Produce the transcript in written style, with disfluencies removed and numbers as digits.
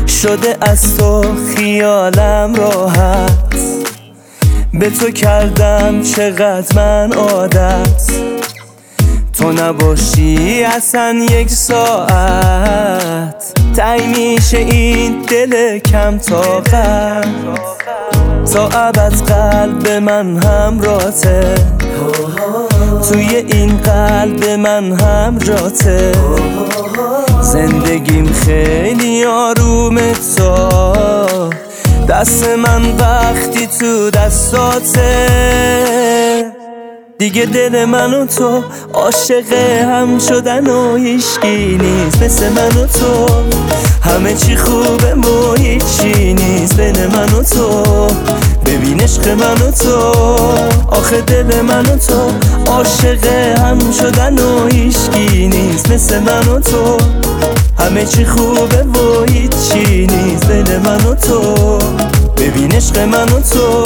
شده از تو خیالم راحت، به تو کردم چقدر من عادت، تو نباشی اصلا یک ساعت تای میشه این دل کم طاقت، تا ابد قلب من همراته، توی این قلب من همراته، زندگیم خیلی آرومه تا دست من وقتی تو دستاته، دیگه دل من و تو عاشق هم شدن و هیچکی نیست مثل من و تو، همه چی خوبه و هیچی نیست بین من و تو، ببین عشق من و تو، آخه دل من و تو عاشق هم شدن و هیچکی نیست مثل من و تو، همه چی خوبه و هیچی نیست بین من و تو، ببین عشق من و تو.